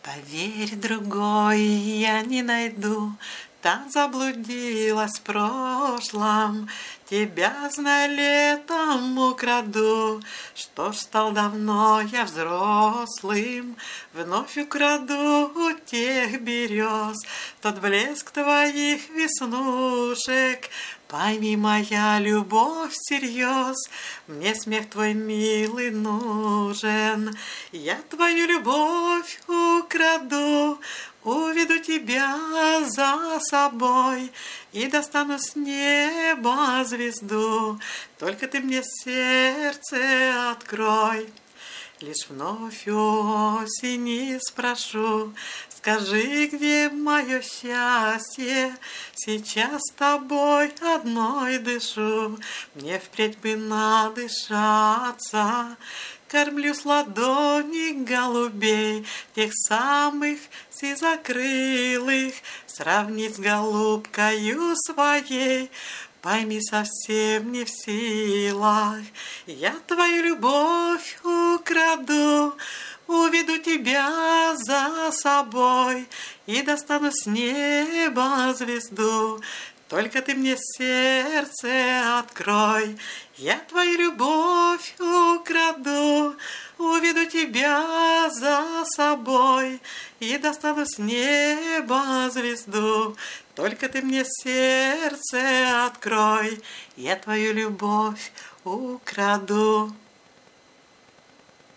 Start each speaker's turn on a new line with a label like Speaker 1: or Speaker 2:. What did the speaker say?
Speaker 1: Поверь, другой я не найду, там заблудилась в прошлом. Тебя, знай, летом украду. Что ж, стал давно я взрослым, вновь украду у тех берез тот блеск твоих веснушек. Пойми, моя любовь всерьез, мне смех твой милый нужен. Я твою любовь украду, уведу тебя за собой и достану с неба звезду. Только ты мне сердце открой. Лишь вновь у осени спрошу, скажи, где мое счастье? Сейчас с тобой одной дышу, мне впредь бы надышаться. Кормлю с ладони голубей, тех самых сизокрылых, сравнить с голубкою своей. Пойми, совсем не в силах, я твою любовь украду, уведу тебя за собой и достану с неба звезду. Только ты мне сердце открой, я твою любовь украду, уведу тебя за собой и достану с неба звезду. Только ты мне сердце открой, я твою любовь украду.